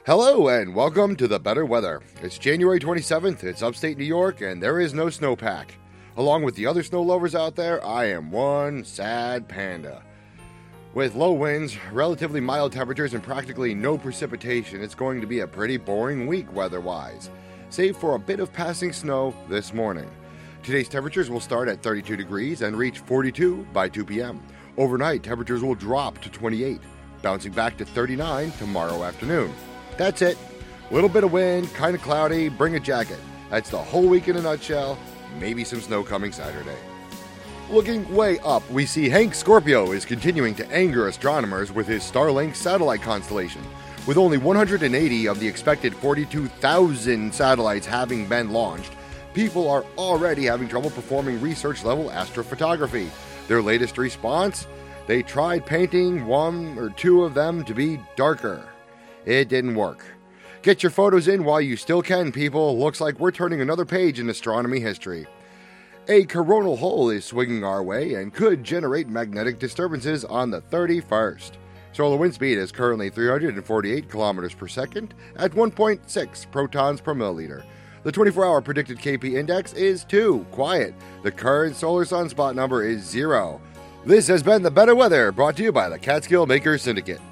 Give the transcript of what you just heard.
Hello and welcome to the Better Weather. It's January 27th, it's upstate New York, and there is no snowpack. Along with the other snow lovers out there, I am one sad panda. With low winds, relatively mild temperatures, and practically no precipitation, it's going to be a pretty boring week weather-wise, save for a bit of passing snow this morning. Today's temperatures will start at 32 degrees and reach 42 by 2 p.m. Overnight, temperatures will drop to 28, bouncing back to 39 tomorrow afternoon. That's it. Little bit of wind, kind of cloudy, bring a jacket. That's the whole week in a nutshell. Maybe some snow coming Saturday. Looking way up, we see Hank Scorpio is continuing to anger astronomers with his Starlink satellite constellation. With only 180 of the expected 42,000 satellites having been launched, people are already having trouble performing research-level astrophotography. Their latest response? They tried painting one or two of them to be darker. It didn't work. Get your photos in while you still can, people. Looks like we're turning another page in astronomy history. A coronal hole is swinging our way and could generate magnetic disturbances on the 31st. Solar wind speed is currently 348 kilometers per second at 1.6 protons per milliliter. The 24-hour predicted KP index is 2, quiet. The current solar sunspot number is 0. This has been the Better Weather, brought to you by the Catskill Makers Syndicate.